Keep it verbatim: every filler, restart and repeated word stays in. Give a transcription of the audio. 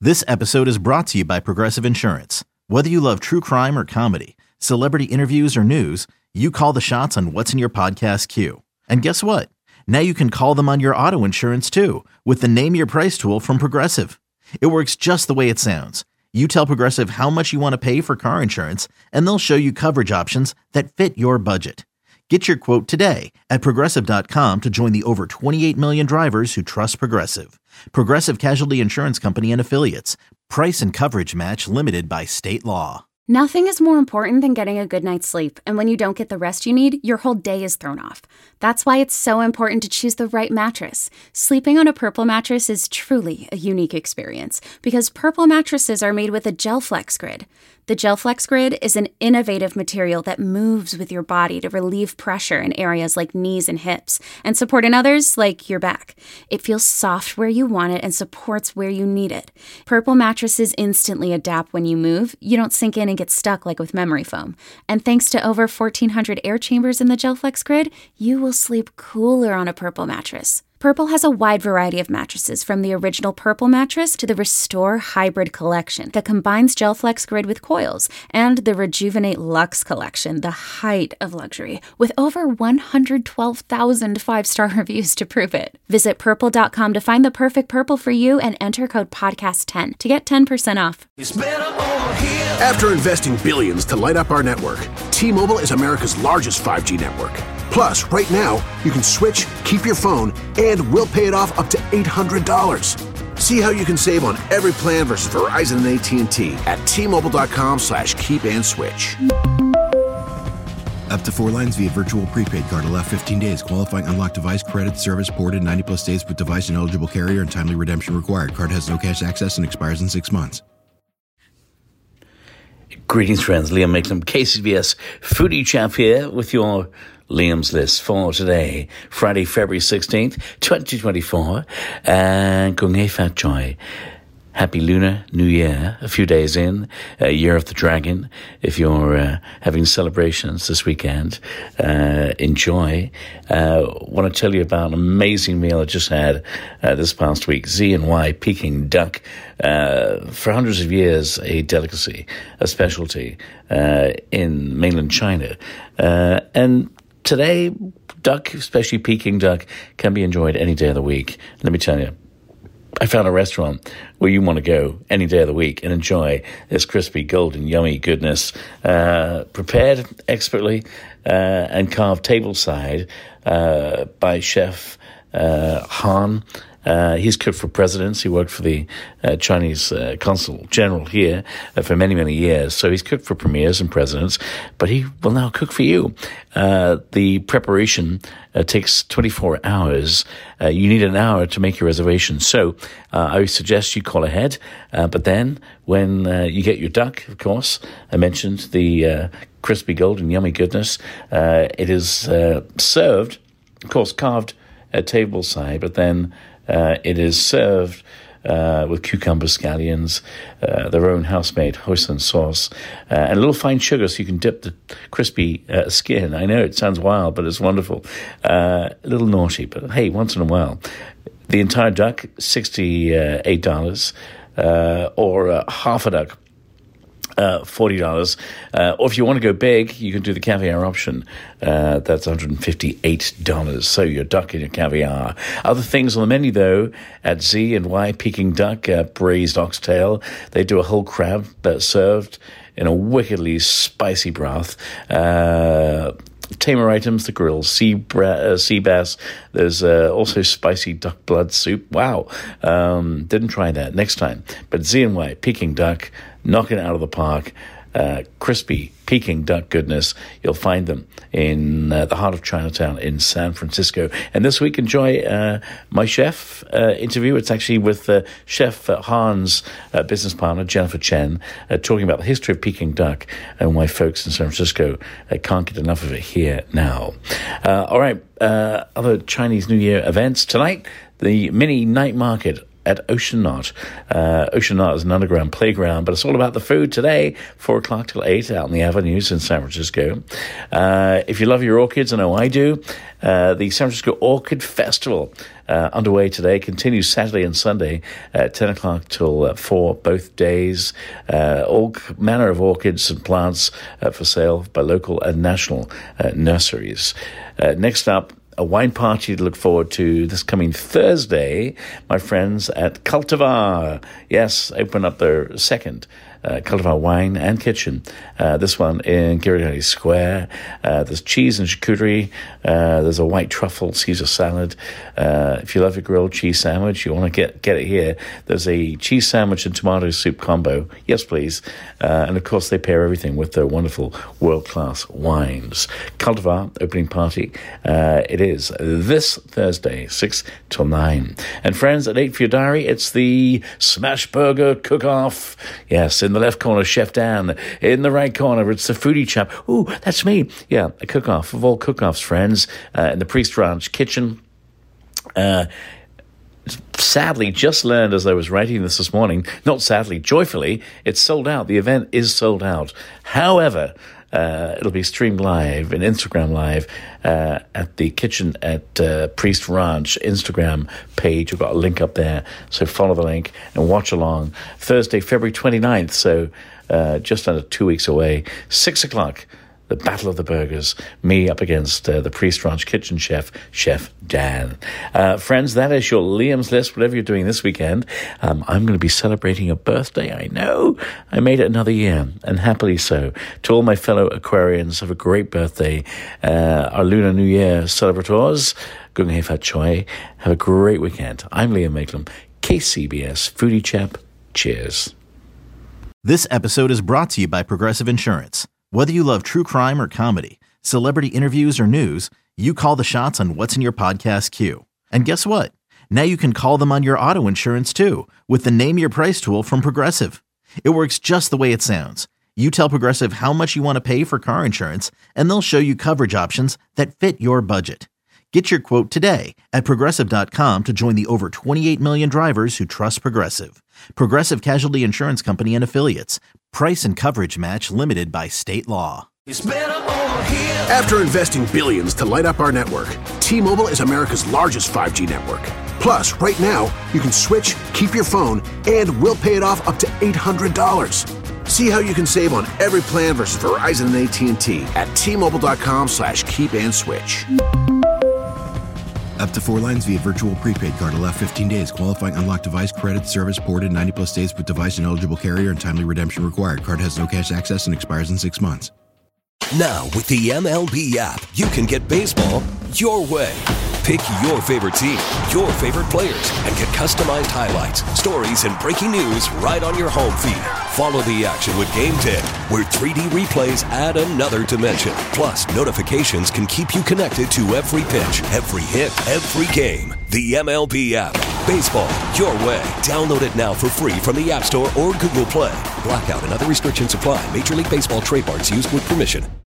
This episode is brought to you by Progressive Insurance. Whether you love true crime or comedy, celebrity interviews or news, you call the shots on what's in your podcast queue. And guess what? Now you can call them on your auto insurance too with the Name Your Price tool from Progressive. It works just the way it sounds. You tell Progressive how much you want to pay for car insurance, and they'll show you coverage options that fit your budget. Get your quote today at Progressive dot com to join the over twenty-eight million drivers who trust Progressive. Progressive Casualty Insurance Company and Affiliates. Price and coverage match limited by state law. Nothing is more important than getting a good night's sleep, and when you don't get the rest you need, your whole day is thrown off. That's why it's so important to choose the right mattress. Sleeping on a Purple mattress is truly a unique experience because Purple mattresses are made with a GelFlex Grid. The GelFlex Grid is an innovative material that moves with your body to relieve pressure in areas like knees and hips and support in others like your back. It feels soft where you want it and supports where you need it. Purple mattresses instantly adapt when you move. You don't sink in and get stuck like with memory foam. And thanks to over fourteen hundred air chambers in the GelFlex Grid, you will sleep cooler on a Purple mattress. Purple has a wide variety of mattresses, from the original Purple mattress to the Restore Hybrid collection that combines GelFlex Grid with coils, and the Rejuvenate Luxe collection, the height of luxury, with over one hundred twelve thousand five-star reviews to prove it. Visit purple dot com to find the perfect Purple for you and enter code podcast ten to get ten percent off. After investing billions to light up our network, T-Mobile is America's largest five G network. Plus, right now, you can switch, keep your phone, and we'll pay it off up to eight hundred dollars. See how you can save on every plan versus Verizon and A T and T at T-Mobile.com slash keep and switch. Up to four lines via virtual prepaid card. Allow fifteen days. Qualifying unlocked device credit service ported ninety plus days with device and eligible carrier and timely redemption required. Card has no cash access and expires in six months. Greetings, friends. Liam Maitland, K C B S Foodie Chap here with your Liam's List for today, Friday, February sixteenth, twenty twenty-four. And Kung Hei Fat Choi. Happy Lunar New Year, a few days in, uh, Year of the Dragon. If you're uh, having celebrations this weekend, uh, enjoy. Uh, want to tell you about an amazing meal I just had uh, this past week, Z and Y Peking duck. Uh, for hundreds of years, a delicacy, a specialty uh, in mainland China. Uh, and today, duck, especially Peking duck, can be enjoyed any day of the week. Let me tell you, I found a restaurant where you want to go any day of the week and enjoy this crispy, golden, yummy goodness, uh, prepared expertly uh, and carved tableside uh, by Chef uh, Han. Uh, he's cooked for presidents. He worked for the uh, Chinese uh, consul general here uh, for many, many years. So he's cooked for premiers and presidents, but he will now cook for you. Uh, the preparation uh, takes twenty-four hours. Uh, you need an hour to make your reservation. So uh, I suggest you call ahead. Uh, but then when uh, you get your duck, of course, I mentioned the uh, crispy, golden, yummy goodness. Uh, it is uh, served, of course, carved at tableside, but then Uh, it is served uh, with cucumber scallions, uh, their own house-made hoisin sauce, uh, and a little fine sugar so you can dip the crispy uh, skin. I know it sounds wild, but it's wonderful. Uh, a little naughty, but hey, once in a while. The entire duck, sixty-eight dollars, uh, or uh, half a duck, Uh, forty dollars. Uh, or if you want to go big, you can do the caviar option. Uh, that's one hundred fifty-eight dollars. So your duck and your caviar. Other things on the menu, though, at Z and Y Peking duck, uh, braised oxtail. They do a whole crab that's served in a wickedly spicy broth. Uh, tamer items, the grilled sea, bra- uh, sea bass. There's uh, also spicy duck blood soup. Wow. Um, didn't try that. Next time. But Z and Y Peking duck, knocking it out of the park. Uh, crispy Peking duck goodness. You'll find them in uh, the heart of Chinatown in San Francisco. And this week, enjoy uh, my chef uh, interview. It's actually with uh, Chef Han's uh, business partner, Jennifer Chen, uh, talking about the history of Peking duck and why folks in San Francisco uh, can't get enough of it here now. Uh, all right, uh, other Chinese New Year events. Tonight, the mini night market at Ocean Knot. Uh, Ocean Knot is an underground playground, but it's all about the food today, four o'clock till eight, out in the avenues in San Francisco. Uh, if you love your orchids, I know I do, uh, the San Francisco Orchid Festival uh, underway today, continues Saturday and Sunday at ten o'clock till uh, four, both days. Uh, all manner of orchids and plants uh, for sale by local and national uh, nurseries. Uh, next up, a wine party to look forward to this coming Thursday, my friends at Cultivar. Yes, open up their second uh, Cultivar Wine and Kitchen. Uh, this one in Ghirardelli Square. Uh, there's cheese and charcuterie. Uh, there's a white truffle Caesar salad. Uh, if you love your grilled cheese sandwich, you want to get get it here. There's a cheese sandwich and tomato soup combo. Yes, please. Uh, and of course, they pair everything with their wonderful world-class wines. Cultivar opening party. Uh, it is this Thursday, six till nine. And friends, at eight for your diary, it's the Smash Burger Cook-Off. Yes, in the left corner, Chef Dan. In the right corner, it's the foodie chap. Ooh, that's me. Yeah, a cook-off of all cook-offs, friends, uh, in the Priest Ranch kitchen. Uh, sadly, just learned as I was writing this this morning, not sadly, joyfully, it's sold out. The event is sold out. However, Uh, it'll be streamed live and Instagram live uh, at the kitchen at uh, Priest Ranch Instagram page. We've got a link up there, so follow the link and watch along. Thursday, February twenty-ninth, so uh, just under two weeks away, six o'clock. The Battle of the Burgers, me up against uh, the Priest Ranch kitchen chef, Chef Dan. Uh, friends, that is your Liam's List, whatever you're doing this weekend. Um, I'm going to be celebrating a birthday, I know. I made it another year, and happily so. To all my fellow Aquarians, have a great birthday. Uh, our Lunar New Year celebrators, Gung Hei Fat Choi. Have a great weekend. I'm Liam Maitland, K C B S Foodie Chap. Cheers. This episode is brought to you by Progressive Insurance. Whether you love true crime or comedy, celebrity interviews or news, you call the shots on what's in your podcast queue. And guess what? Now you can call them on your auto insurance too, with the Name Your Price tool from Progressive. It works just the way it sounds. You tell Progressive how much you want to pay for car insurance, and they'll show you coverage options that fit your budget. Get your quote today at Progressive dot com to join the over twenty-eight million drivers who trust Progressive. Progressive Casualty Insurance Company and Affiliates. Price and coverage match limited by state law. After investing billions to light up our network, T-Mobile is America's largest five G network. Plus, right now, you can switch, keep your phone, and we'll pay it off up to eight hundred dollars. See how you can save on every plan versus Verizon and A T and T at T-Mobile.com slash keep and switch. Up to four lines via virtual prepaid card. Allow fifteen days. Qualifying unlocked device credit service ported ninety plus days with device and eligible carrier and timely redemption required. Card has no cash access and expires in six months. Now, with the M L B app, you can get baseball your way. Pick your favorite team, your favorite players, and get customized highlights, stories, and breaking news right on your home feed. Follow the action with Game Day, where three D replays add another dimension. Plus, notifications can keep you connected to every pitch, every hit, every game. The M L B app. Baseball your way. Download it now for free from the App Store or Google Play. Blackout and other restrictions apply. Major League Baseball trademarks used with permission.